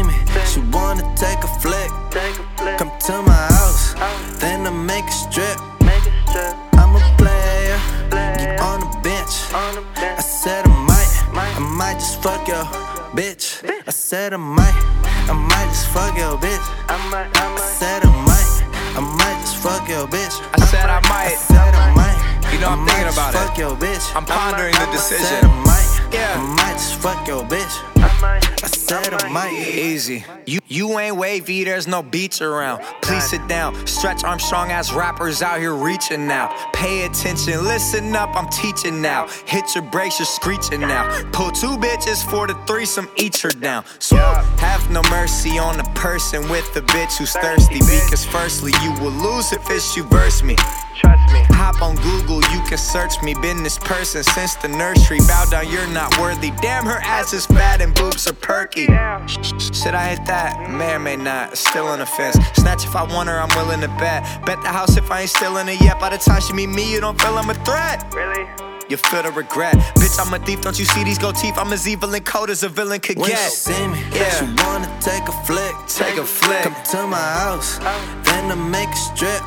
me, she wanna take a flick. Come to my house, then I make a strip. I'm a player, you on the bench. I said I might just fuck your bitch. I said I might just fuck your bitch. I said I might just fuck your bitch. I said I might. I said I might. You know I'm thinking about it. Fuck your bitch. I'm pondering the decision. I said I might. Yeah. I might just fuck your bitch. I said I might. Easy. You ain't wavy, there's no beach around. Please sit down. Stretch Armstrong ass rappers out here reaching now. Pay attention, listen up, I'm teaching now. Hit your brakes, you're screeching now. Pull two bitches for the threesome, eat her down. So have no mercy on a person with a bitch who's thirsty. Because firstly, you will lose if it's you verse me. Trust me. Hop on Google, you can search me. Been this person since the nursery. Bow down, you're not worthy. Damn, her ass is fat and boobs are perky. Should I hit that? May or may not. Still on the fence. Snatch if I want her, I'm willing to bet. Bet the house if I ain't still in it yet. By the time she meet me, you don't feel I'm a threat. Really? You feel the regret. Bitch, I'm a thief, don't you see these gold teeth? I'm as evil and cold as a villain could When get. she see me, she wanna take a flick. Take a flick. Come to my house, then I make a strip.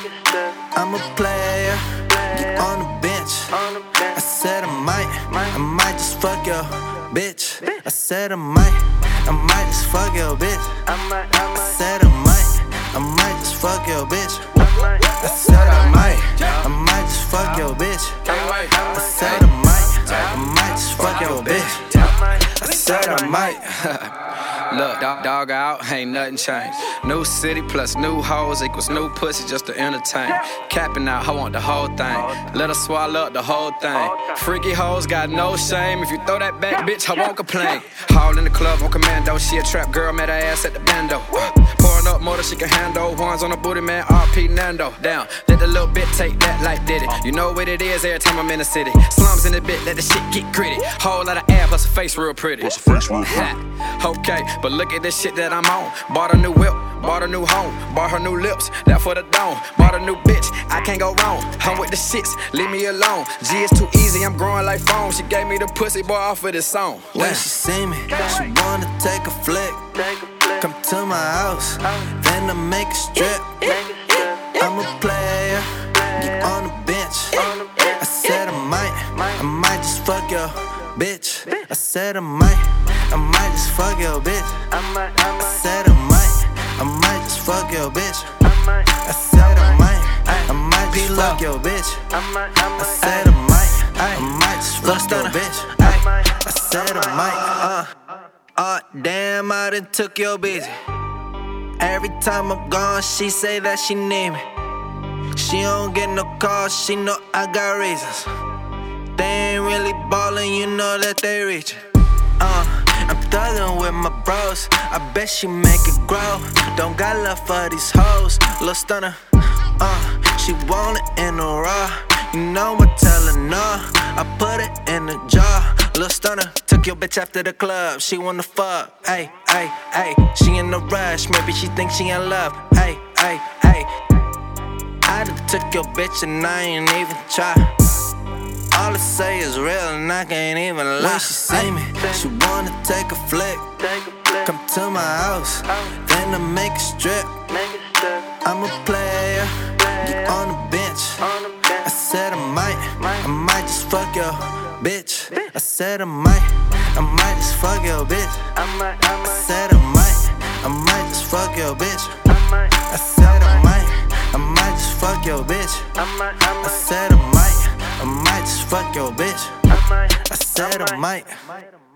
I'm a player, you on the bench. I said I might just fuck your bitch. I said I might just fuck your bitch. I said I might just fuck your bitch. I said I might just fuck your bitch. I said I might just fuck your bitch. I said I might. Look, dog out, ain't nothing changed. New city plus new hoes equals new pussy just to entertain. Capping out, I want the whole thing. Let her swallow up the whole thing. Freaky hoes got no shame. If you throw that back, bitch, I won't complain. Haul in the club on commando. She a trap girl, met her ass at the bando. Pouring up more than she can handle. Horns on the booty, man, RP Nando. Down, let the little bit take that like did it. You know what it is every time I'm in the city. Slums in the bit, let the shit get gritty. Whole lot of ass plus a face real pretty. Okay, but look at this shit that I'm on. Bought a new whip, bought a new home, bought her new lips, that for the dome. Bought a new bitch, I can't go wrong. I'm with the shits, leave me alone. G is too easy, I'm growing like foam. She gave me the pussy boy off of this song. When she see me, she wanna take a flick. Come to my house, then I make a strip. I'm a player, you on the bench. I said I might just fuck your bitch. I said I might just fuck your bitch. I said I might just fuck your bitch. I said I might just fuck your bitch. I said I might just fuck your bitch. I said I might. Damn, I done took your bitch. Every time I'm gone, she say that she need me. She don't get no calls, she know I got reasons. They ain't really ballin', you know that they reachin'. I'm thuggin' with my bros, I bet she make it grow. Don't got love for these hoes, little stunner. She want it in a raw, you know I tell her no. I put it in a jar, little stunner. Took your bitch after the club, she wanna fuck. Ayy, ayy, ayy, she in a rush, maybe she thinks she in love. Ayy, ayy, ayy. I done took your bitch and I ain't even try. All I say is real and I can't even lie. When she see me, she wanna take a flick. Come to my house, then I make a strip. I'm a player, you on the bench. I said I might just fuck your bitch. I said I might just fuck your bitch. I said I might just fuck your bitch. I said I might just fuck your bitch. I said I might just fuck your bitch. I said I might.